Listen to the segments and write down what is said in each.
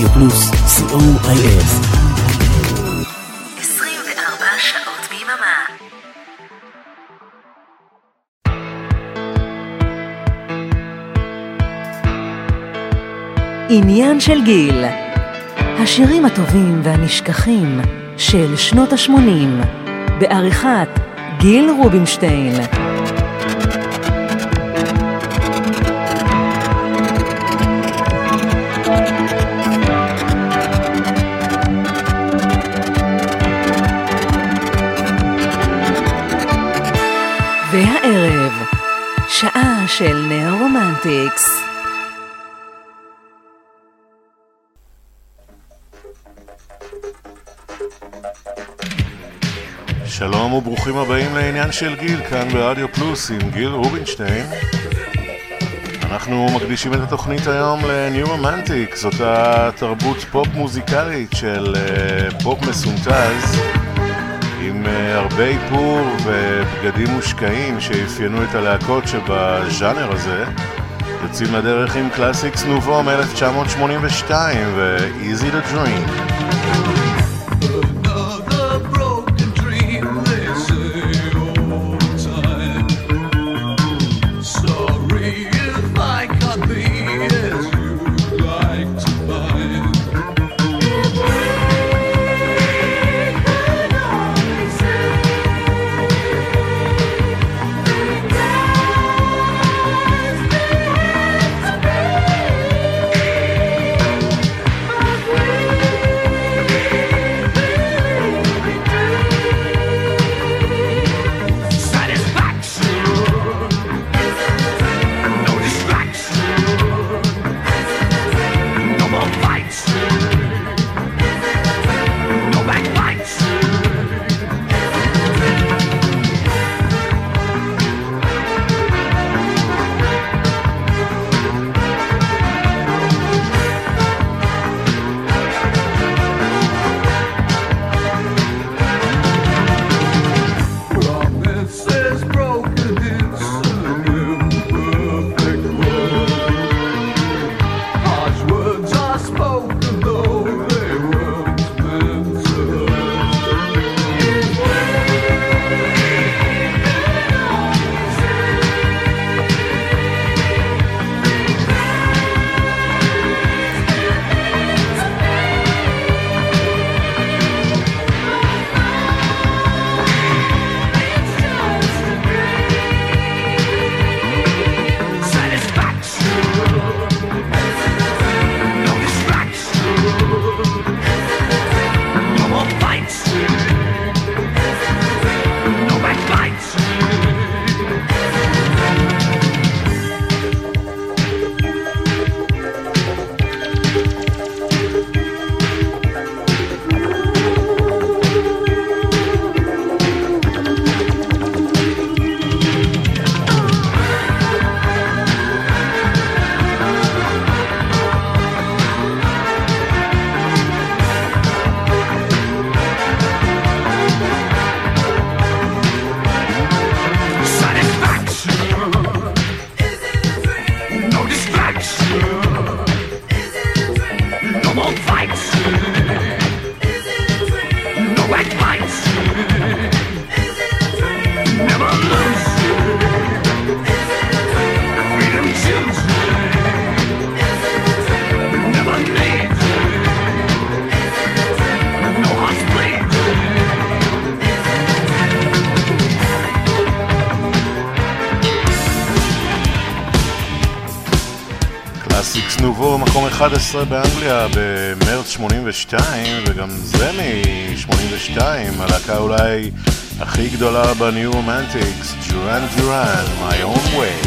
רדיו פלוס, COIS. 24 שעות ביממה. עניין של גיל. השירים הטובים והנשכחים של שנות ה-80 בעריכת גיל רובינשטיין. והערב שעה של נאו-רומנטיקס. שלום וברוכים הבאים לעניין של גיל, כאן ברדיו פלוס עם גיל רובינשטיין. אנחנו מקדישים את התוכנית היום לניו רומנטיק, זאת התרבות פופ מוזיקלית של פופ מסונטז, עם הרבה איפור ובגדים מושקעים שאפיינו את הלהקות שבז'אנר הזה. יוצאים לדרך עם קלאסיקס נובו מ-1982 ו-Easy to Dream. נובו מקום 11 באנגליה במרץ 82, וגם זה מ-82, הלהקה אולי הכי גדולה בניו רומנטיקס, דורן דורן, My Own Way.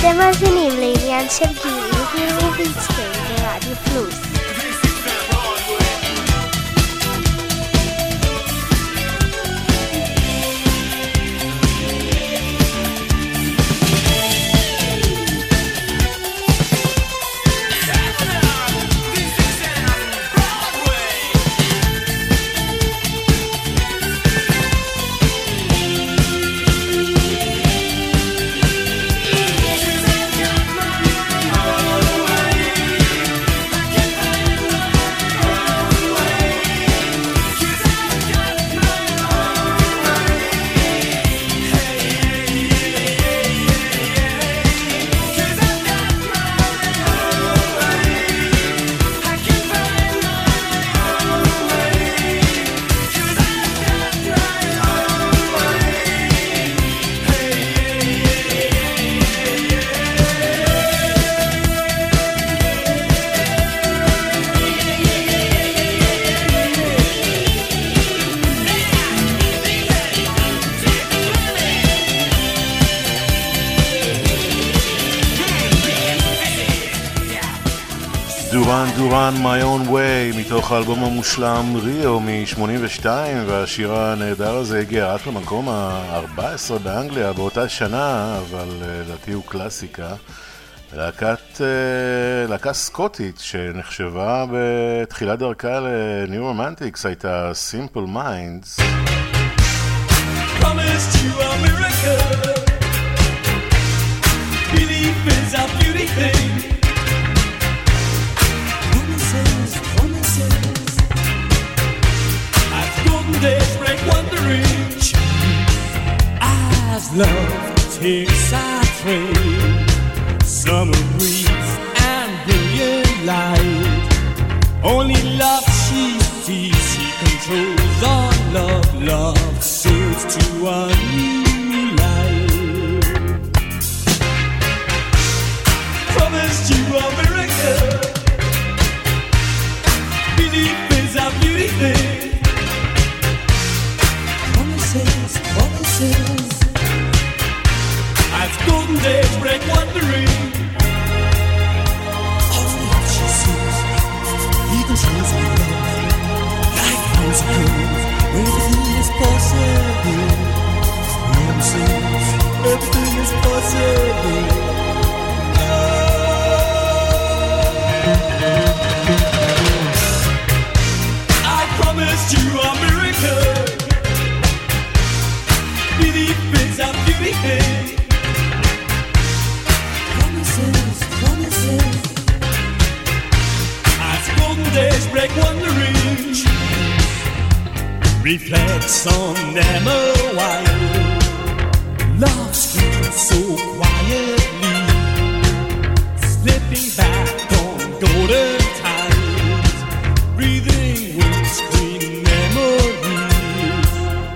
אתם מאזינים לעניין של גיל, גיל רובינשטיין ברדיו פלוס. דורן My Own Way מתוך האלבום המושלם ריו מ-82, והשיר הנהדר הזה הגיע רק למקום ה-14 באנגליה באותה שנה, אבל לדעתי הוא קלאסיקה. להקה סקוטית שנחשבה בתחילת דרכה ל-New Romantics הייתה Simple Minds. Promised you a miracle, belief is a beauty thing. Promises, as golden days break wandering, as love takes our train, summer breeze and brilliant light. Only love she sees, she controls all love. Love sails to a new life. Promised you a miracle, belief is a beauty thing. Promises, as golden days break wandering. All that she sees, he controls her love. Life goes on, everything is possible. Promises, everything is possible. Promised you a miracle, belief is a beauty thing. Promises, as golden days break wandering. Reflects on them a while. Love speaks so quietly, slipping back on golden tides, breathing windscreen memories.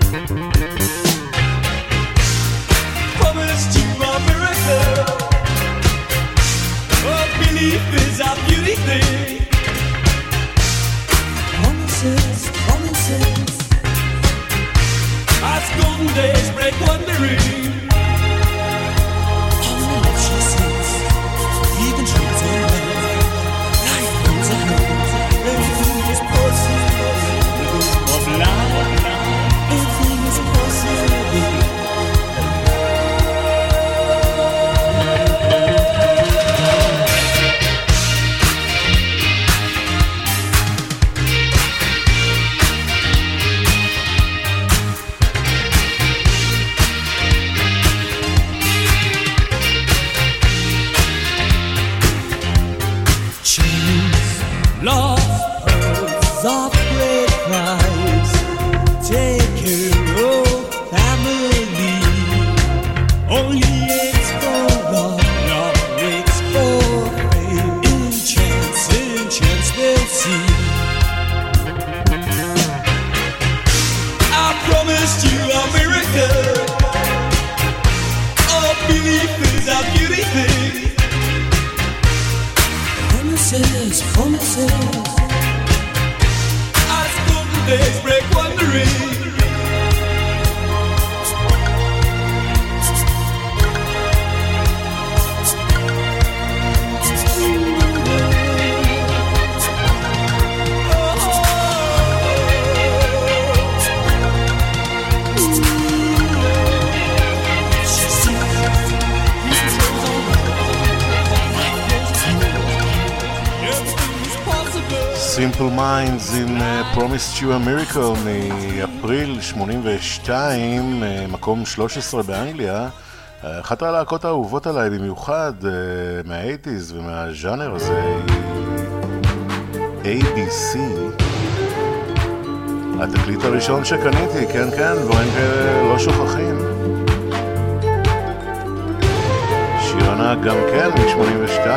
Promised you a miracle, a belief is a beauty thing. Promises, as golden days break wandering. Simple Minds עם Promised You a Miracle מאפריל 82, מקום 13 באנגליה. אחת הלהקות האהובות עליי במיוחד מה-80s ומהז'אנר הזה היא ABC. התקליט הראשון שקניתי, כן, דברים כאלה לא שוכחים. שיר ענק גם כן מ-82,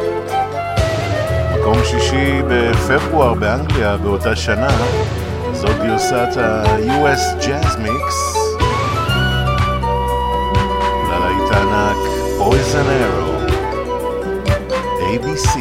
מקום שישי בפברואר באנגליה באותה שנה. זאת גרסת ה-US Jazz Mix ללהיט הענק Poison Arrow, ABC.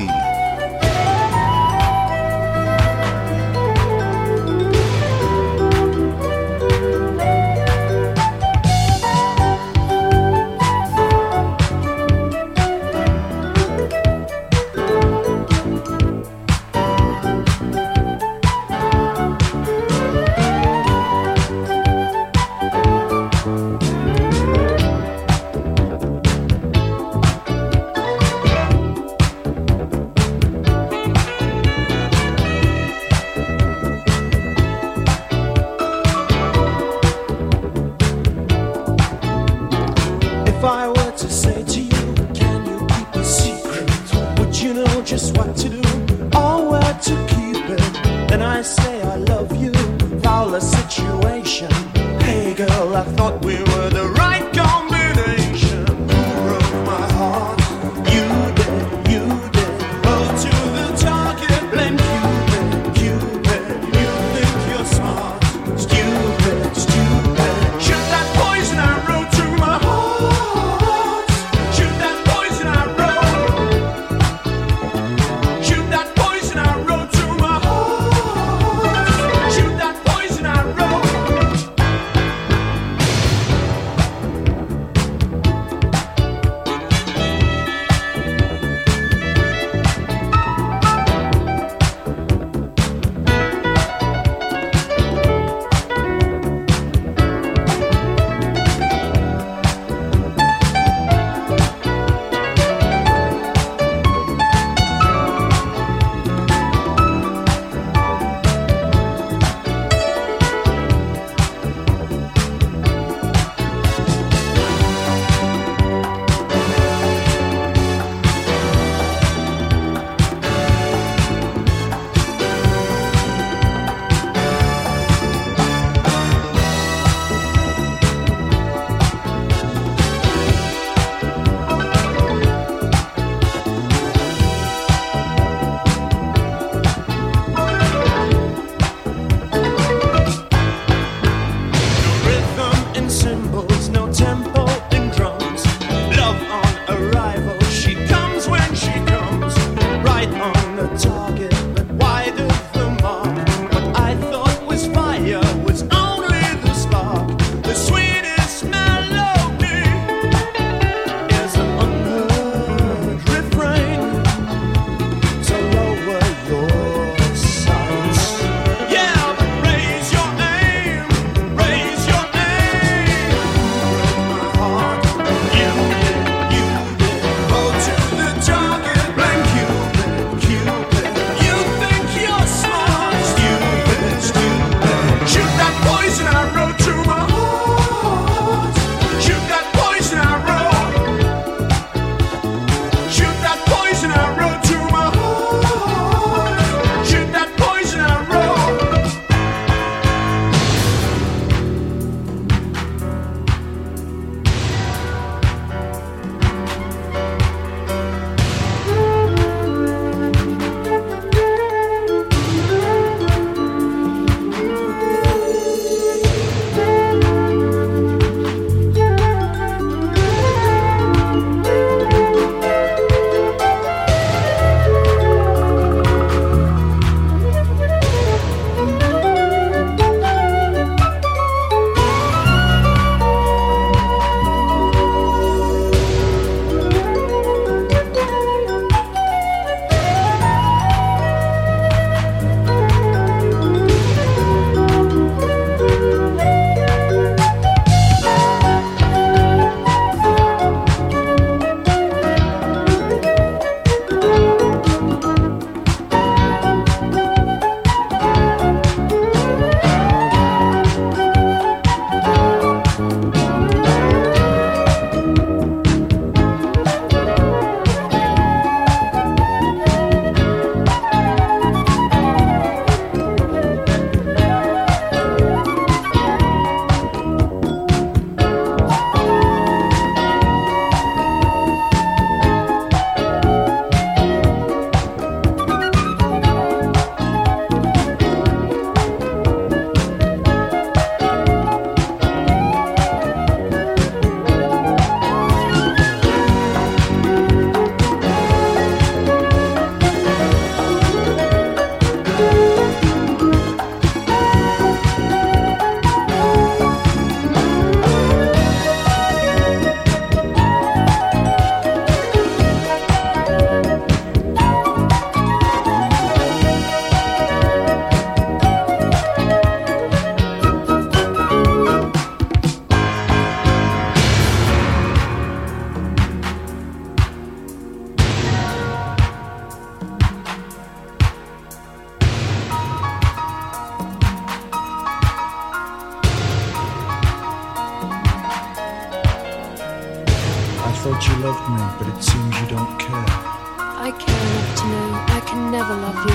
but it seems you don't care. I care enough to know I can never love you.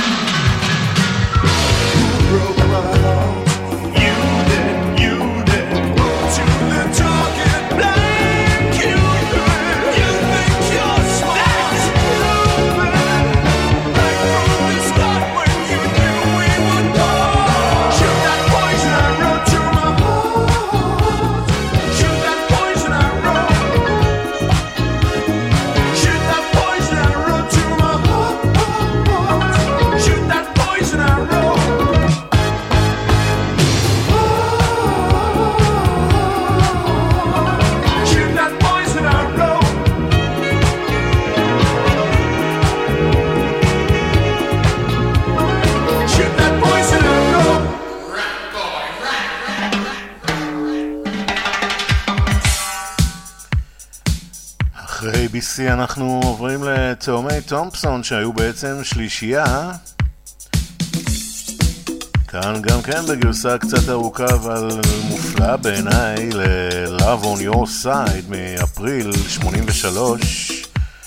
Broke my heart. You did. To the target blank. You think you're smart. Right from the start when you knew we would go. Shoot that poison arrow to my heart. Shoot that poison arrow. Shoot that poison arrow to my heart. Shoot that poison arrow. Shoot that poison arrow. Shoot that poison arrow. אחרי ABC אנחנו עוברים לתאומי תומפסון שהיו בעצם שלישייה. כאן גם כן בגרסה קצת ארוכה אבל מופלאה בעיניי ל-Love on Your Side מאפריל 83,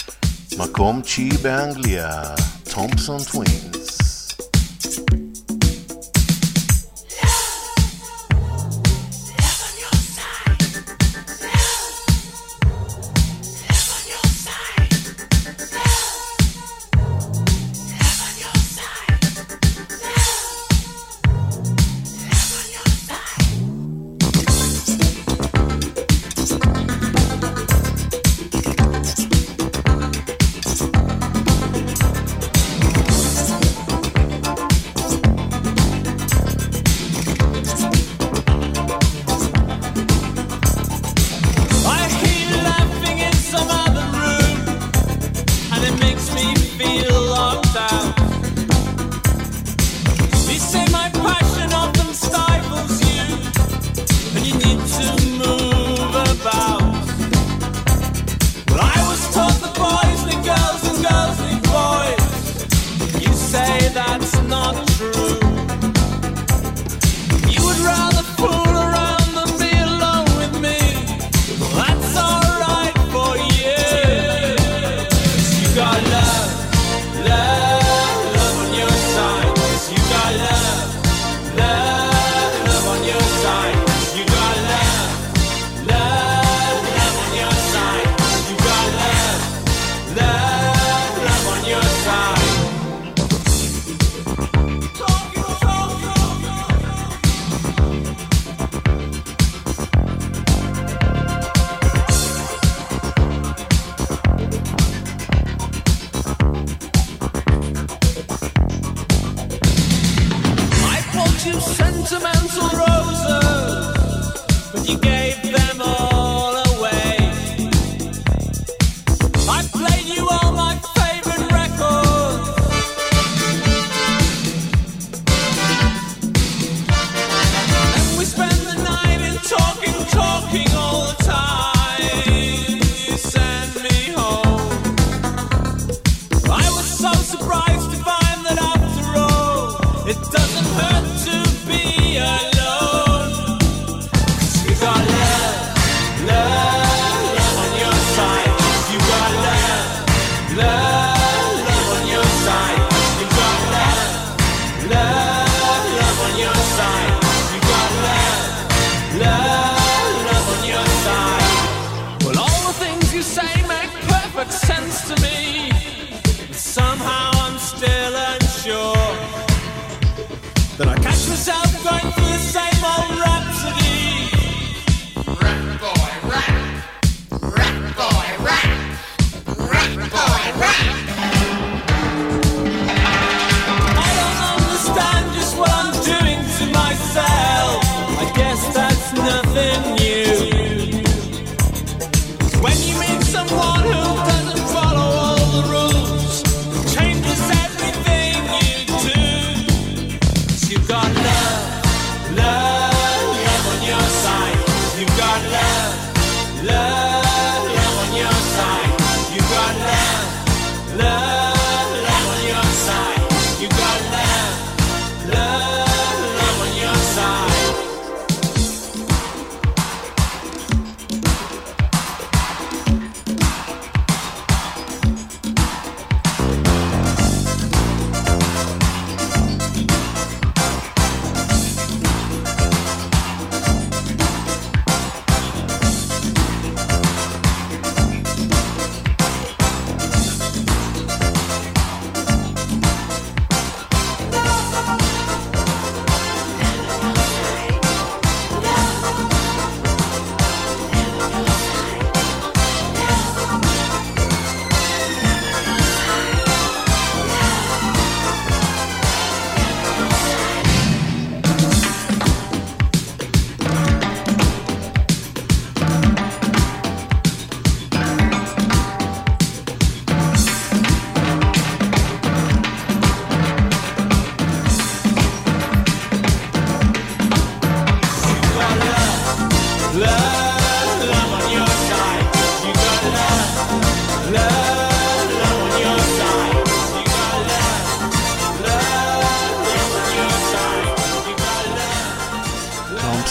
מקום 9 באנגליה, תומפסון טווינס. When you meet someone who doesn't follow all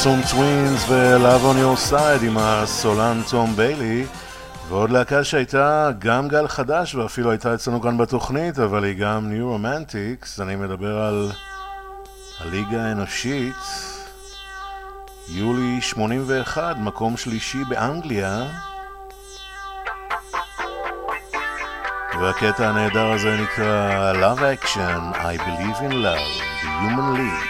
אוסום טווינס ו-Love on Your Side עם הסולן תום ביילי, ועוד להקה שהייתה גם גל חדש ואפילו הייתה אצלנו כאן בתוכנית, אבל היא גם New Romantics. אני מדבר על הליגה האנושית. יולי 81, מקום שלישי באנגליה, והקטע הנהדר הזה נקרא Love Action, I Believe in Love, The Human League.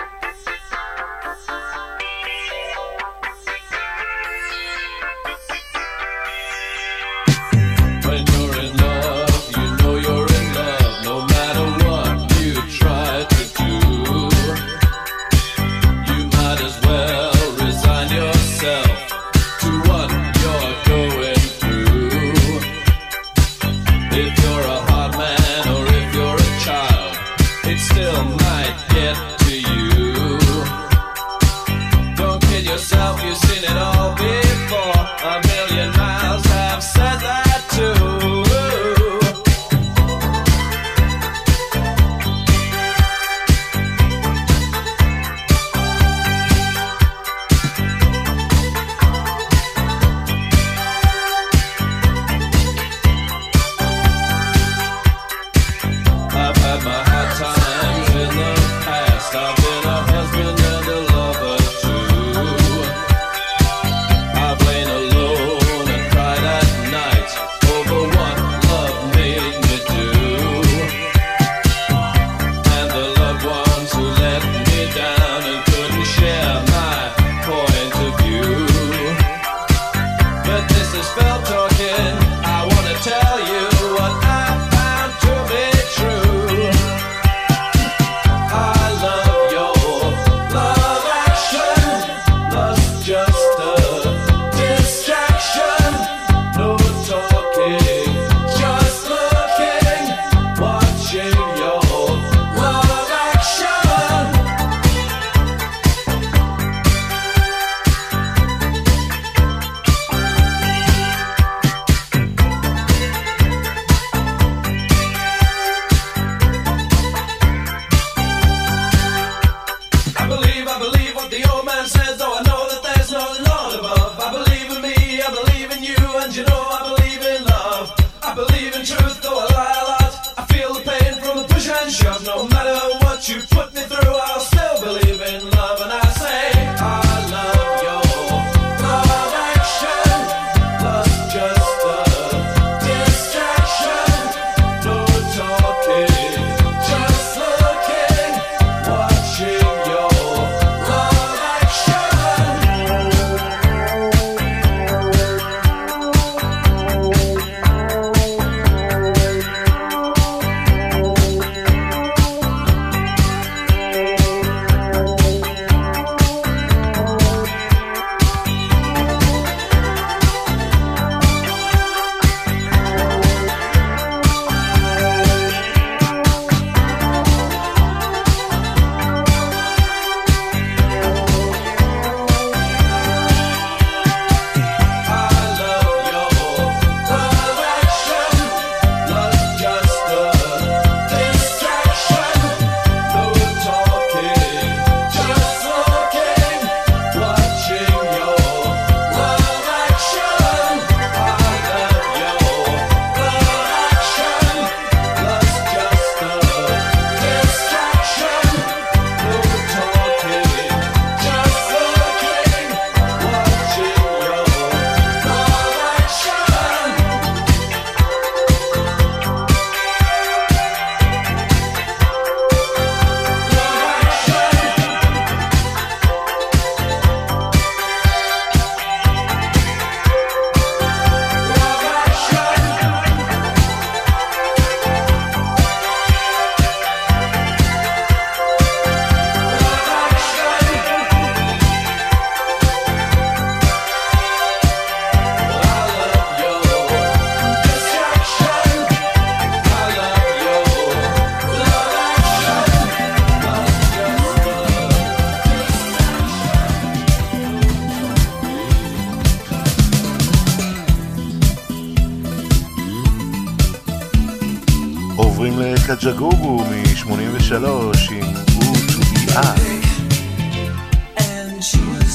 עוברים לקג'גוגו מ-83 עם Who to be I. And she was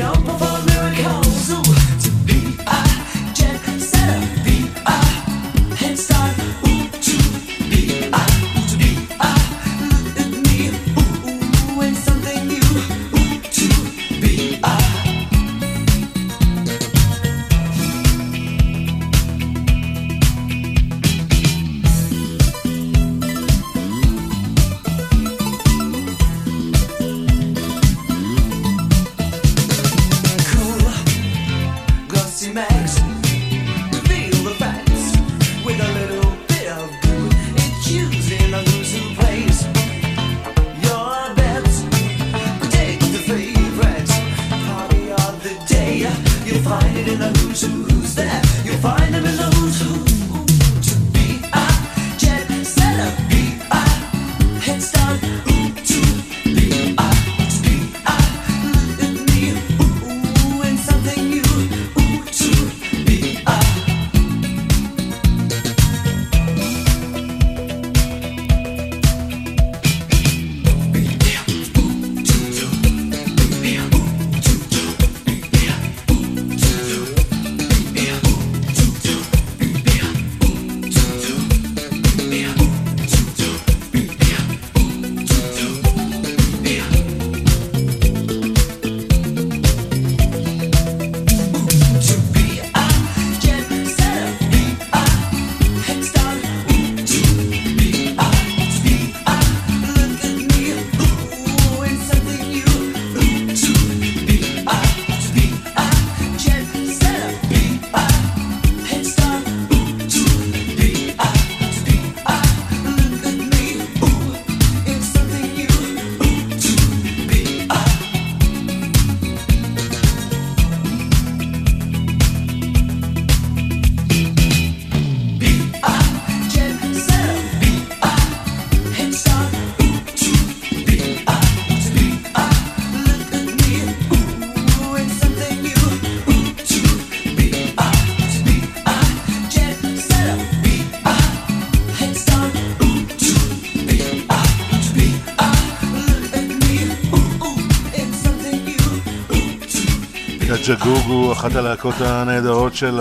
ג'גוג הוא אחת הלהקות הנהדרות של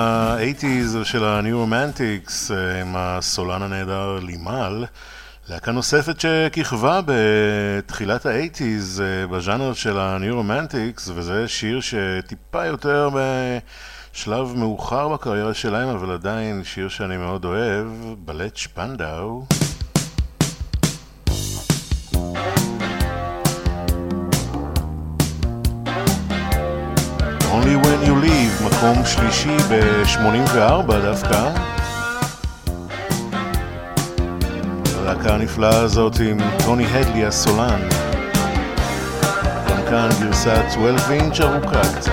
ה-80s ושל ה-New Romantics עם הסולן הנהדר לימל. להקה נוספת שכיכבה בתחילת ה-80s בז'אנר של ה-New Romantics, וזה שיר שטיפה יותר בשלב מאוחר בקריירה שלהם, אבל עדיין שיר שאני מאוד אוהב, בלט שפנדאו. Only When You Leave, מקום שלישי ב-84 דווקא. הלהקה הנפלאה הזאת עם טוני הדלי הסולן. גם כאן גרסת 12 אינץ' ארוכה קצת.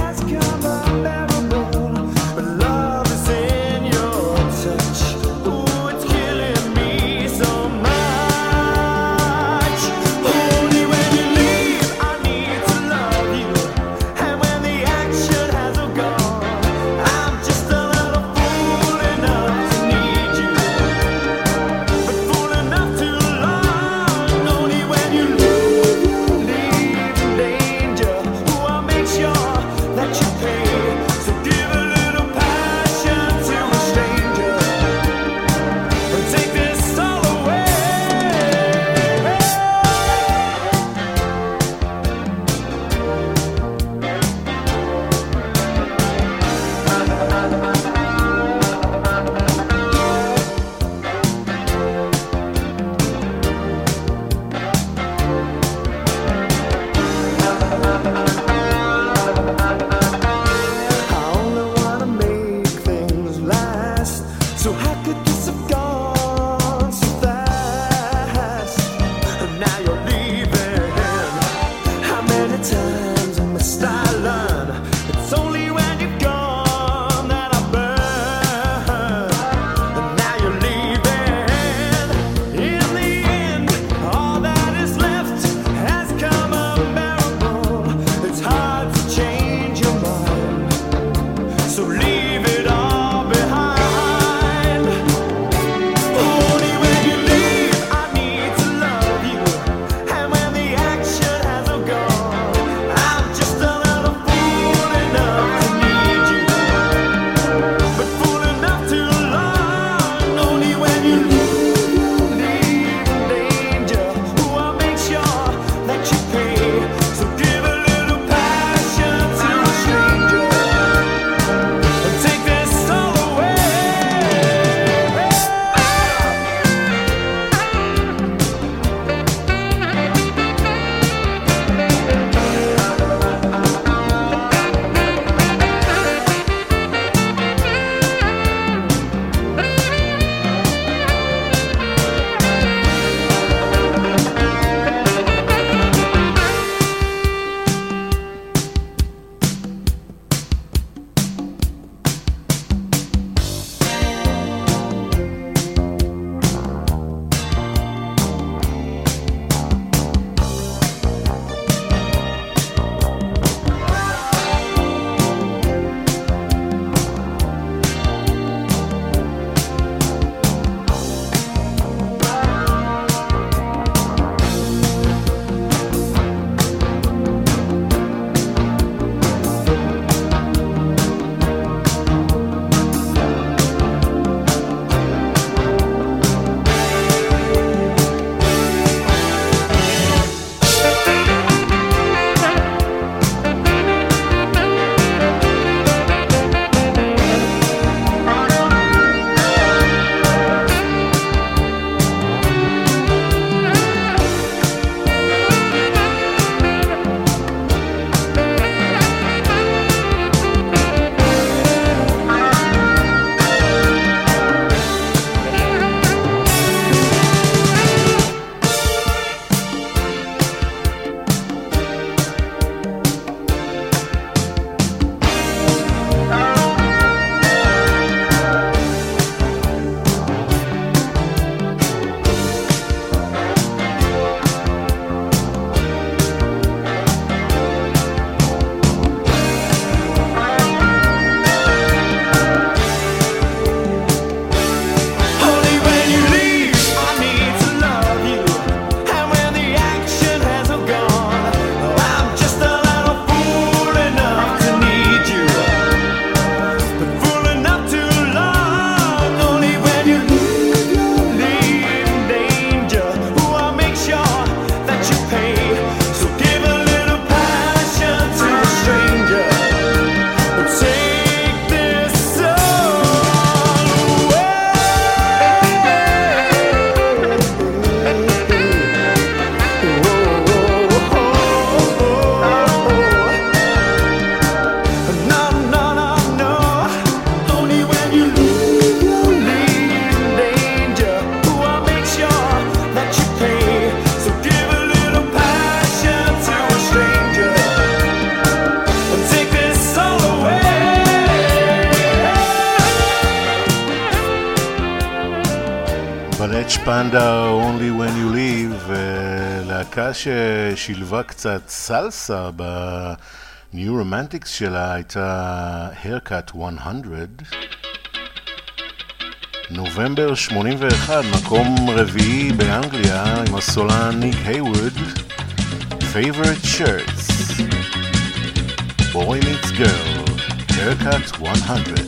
Ooh. פלאץ' פנדה, Only When You Leave, להקה ששילבה קצת סלסה ב-New Romantics שלה הייתה Haircut 100. נובמבר 81, מקום רביעי באנגליה עם הסולן ניק היווד, Favorite Shirts, Boy Meets Girl, Haircut 100.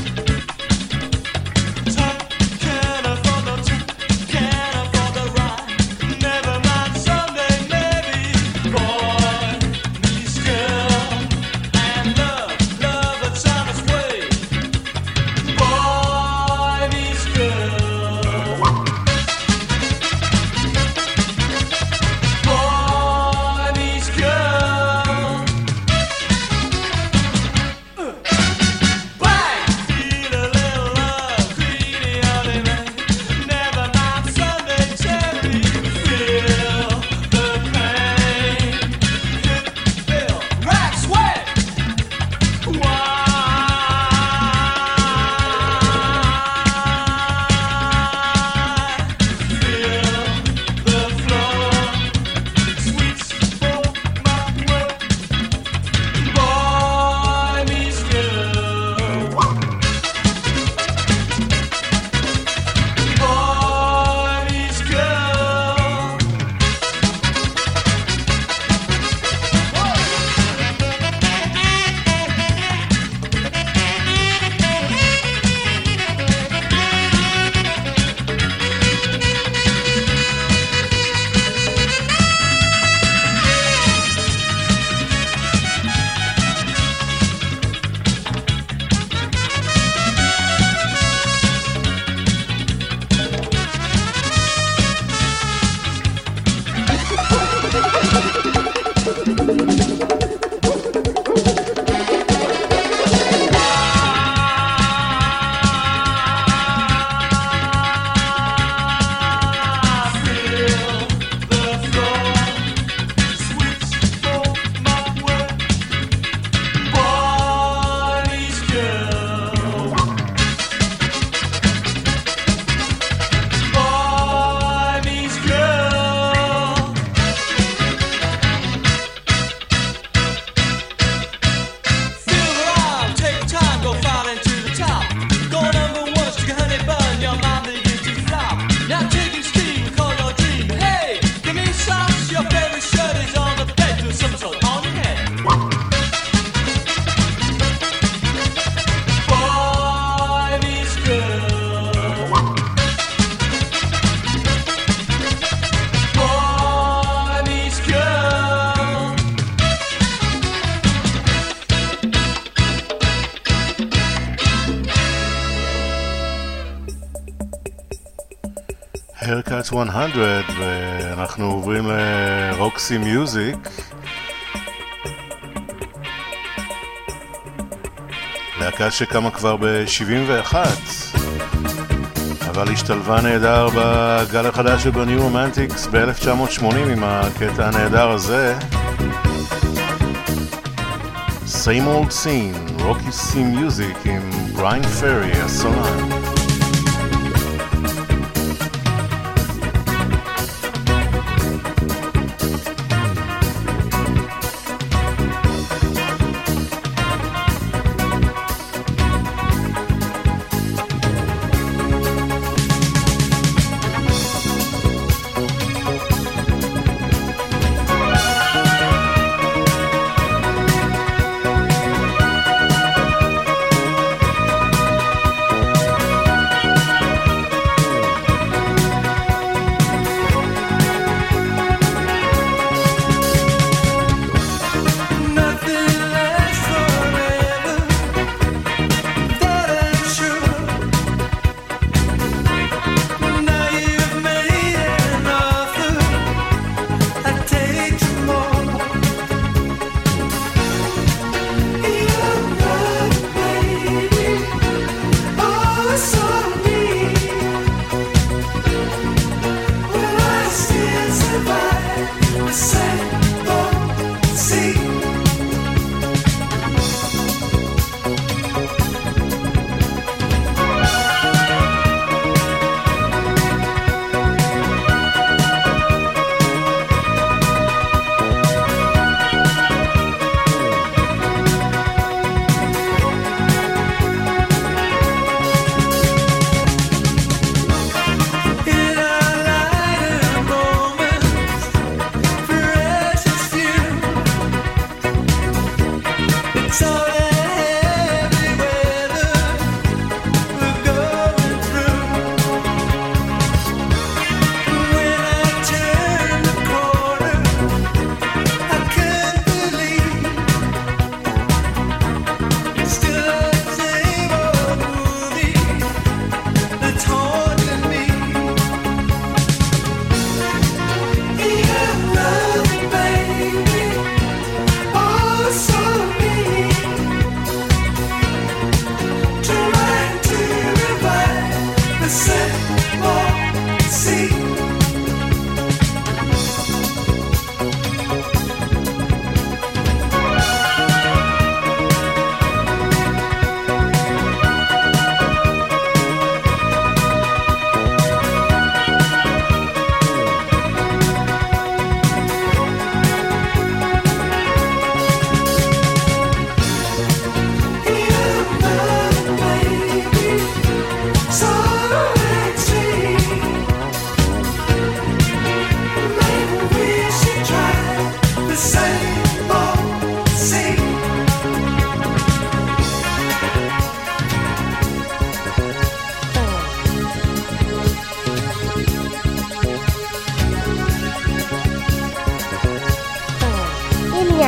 Haircut 100, ואנחנו עוברים לרוקסי מיוזיק. להקה שקמה כבר ב-71, אבל השתלבה נהדר בגל החדש של ב-New Romantics ב-1980 עם הקטע הנהדר הזה. Same Old Scene, Roxy Music עם בריין פרי, הסולן.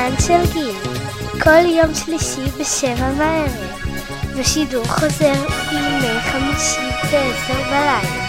עניין של גיל, כל יום שלישי ב7 בערב, ושידור חוזר בימי חמישי ב10 בלילה.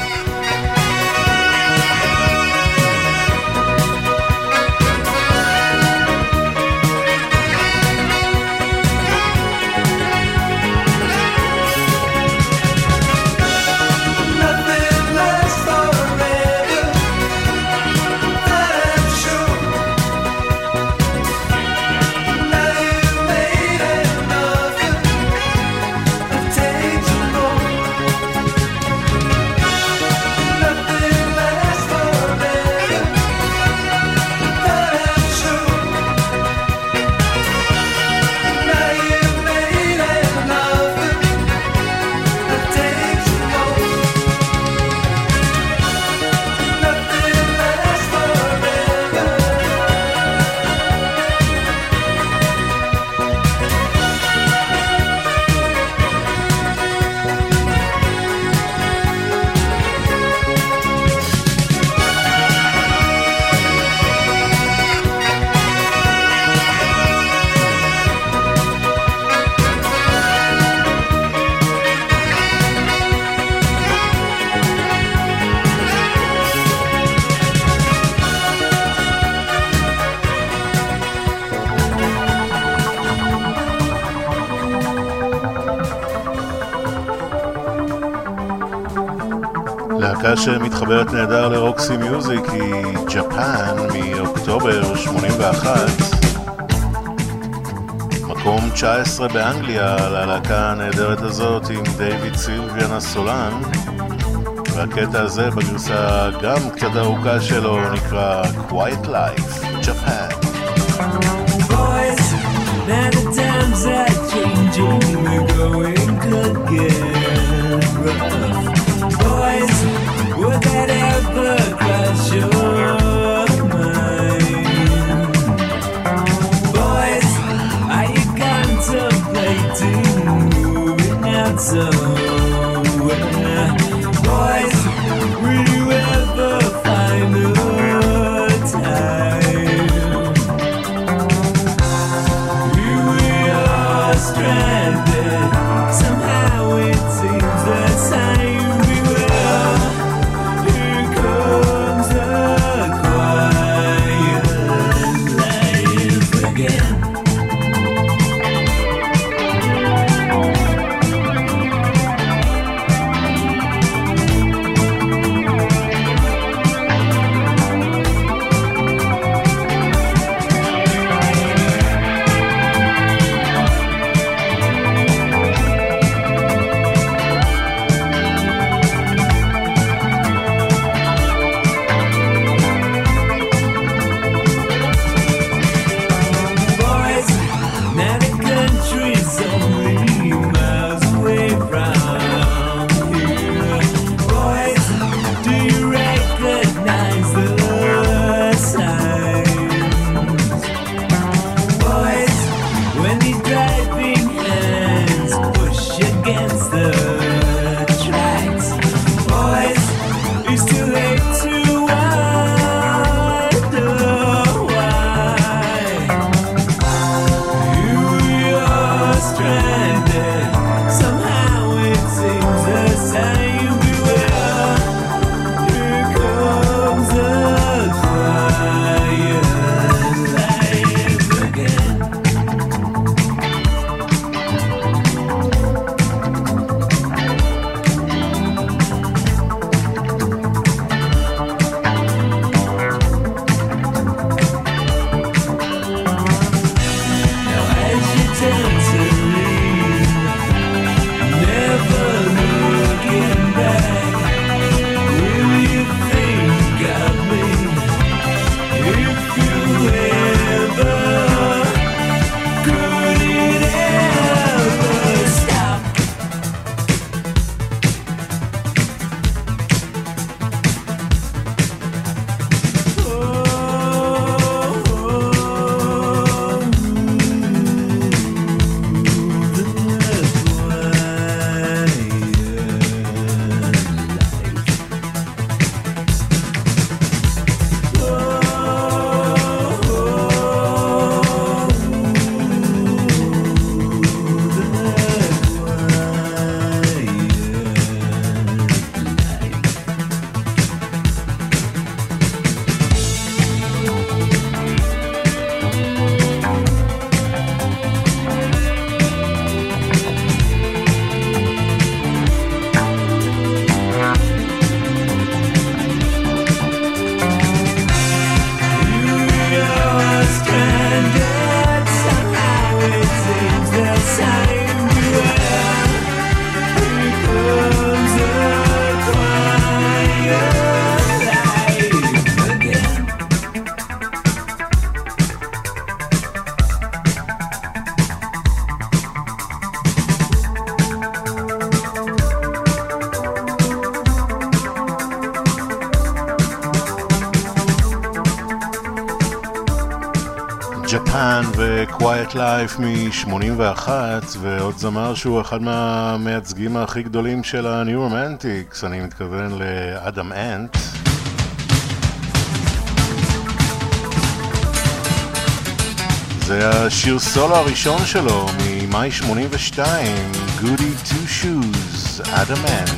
להקה שמתחברת נהדר לרוקסי מיוזיק היא ג'פן מאוקטובר 81, מקום 19 באנגליה ללהקה הנהדרת הזאת עם דיוויד סילביאן הסולן, והקטע הזה בגרסה גם קצת ארוכה שלו נקרא Quiet Life, Japan. Boys, now the times are changing, we're going to get rough. Boys, would that ever cross your mind? Boys, are you contemplating moving out somewhere? Boys, will you ever find the time? We are stranded. Somehow it seems the time we will. ג'פן ו-Quiet Life מ-81, ועוד זמר שהוא אחד מהמייצגים הכי גדולים של ה-New Romantics, אני מתכוון לאדם אנט. זה השיר סולו הראשון שלו ממאי 82, Goody Two Shoes, אדם אנט.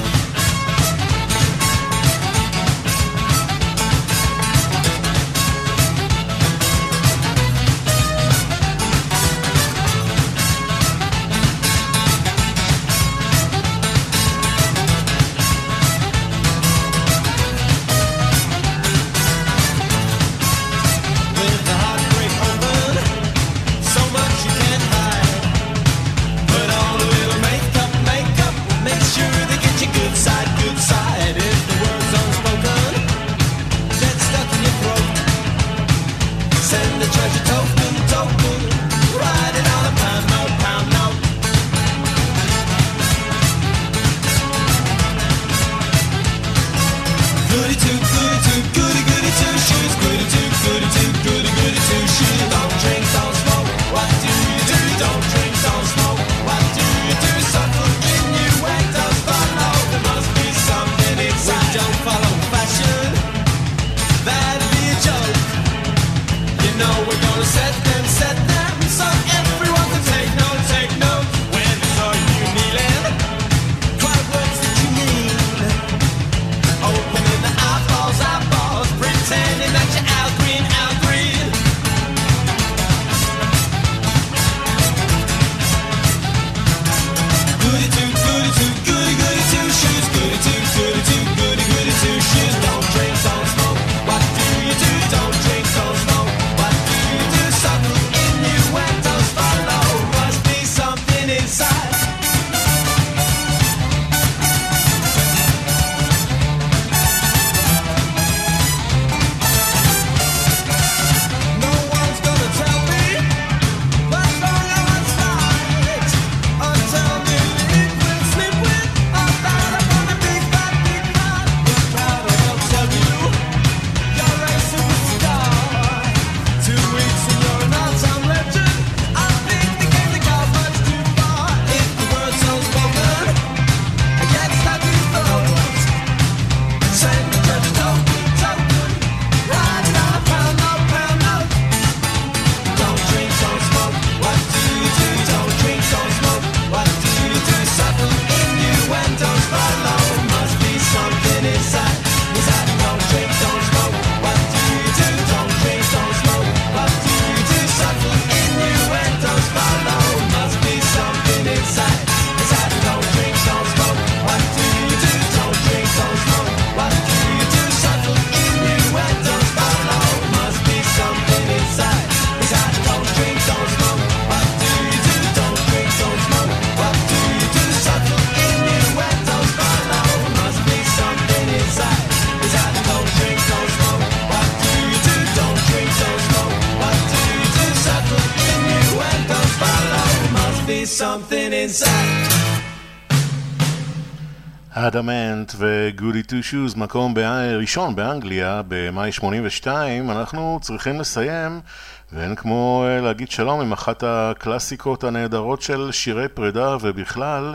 אדם אנט וגודי טו שוז, מקום ראשון באנגליה במאי 82. אנחנו צריכים לסיים, ואין כמו להגיד שלום עם אחת הקלאסיקות הנהדרות של שירי פרידה ובכלל,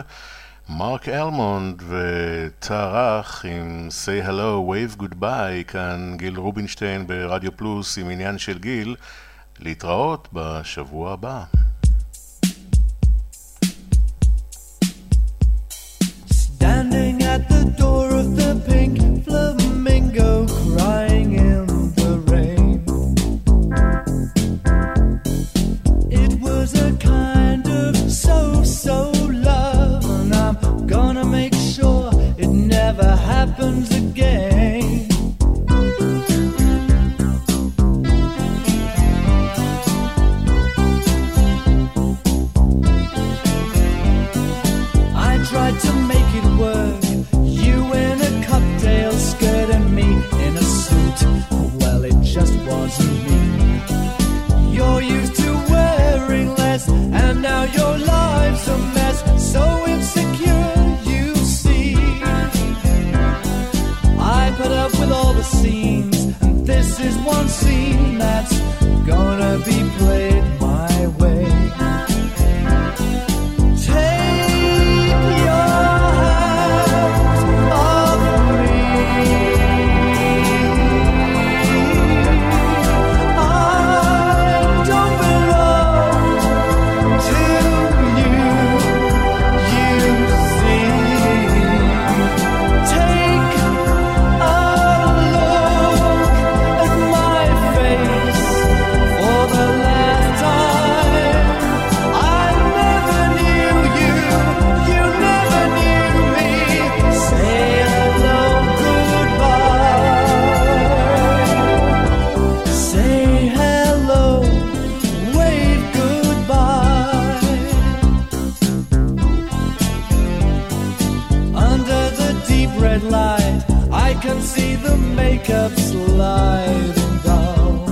מרק אלמונד וטרח עם Say Hello, Wave Goodbye. כאן גיל רובינשטיין ברדיו פלוס עם עניין של גיל. להתראות בשבוע הבא. Standing at the door of the pink flamingo, crying in the rain. It was a kind of so love, and I'm gonna make sure it never happens again. I tried to make it work. You in a cocktail skirt and me in a suit. Well, it just wasn't me. You're used to wearing less, and now your life's a mess. So insecure, you see. I put up with all the scenes, and this is one scene that's gonna be played my way. Take your hands off me. I don't belong to you, you see. Take a look at my face for the last time. I never knew you, you never knew me. Say hello, goodbye. Say hello, wave goodbye. Under the deep red light, I can see the makeup sliding down.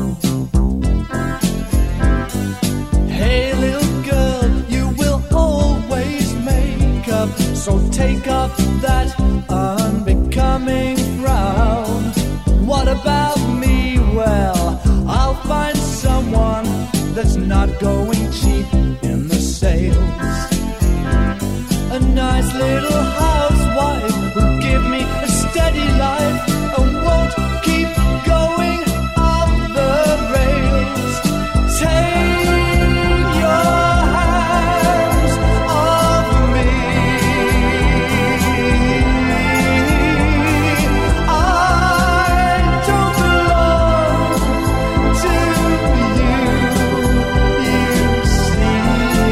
Hey little girl, you will always make up, so take off that unbecoming frown. What about me? Well, I'll find someone that's not going cheap in the sales. A nice little housewife who'll give me a steady life and won't keep going off the rails. Take your hands off me. I don't belong to you, you see.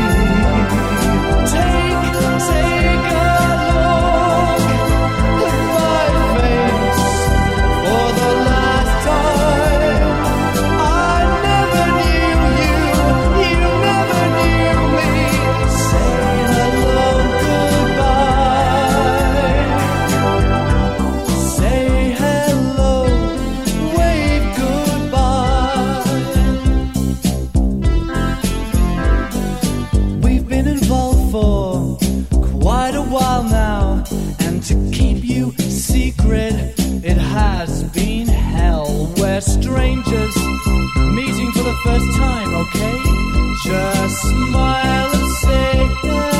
Take a look at my face for the last time. I never knew you, you never knew me. Say hello, goodbye. Say hello, wave goodbye. We've been involved for quite a while now, and to keep you secret, it has been hell. We're strangers meeting for the first time, okay? Just smile and say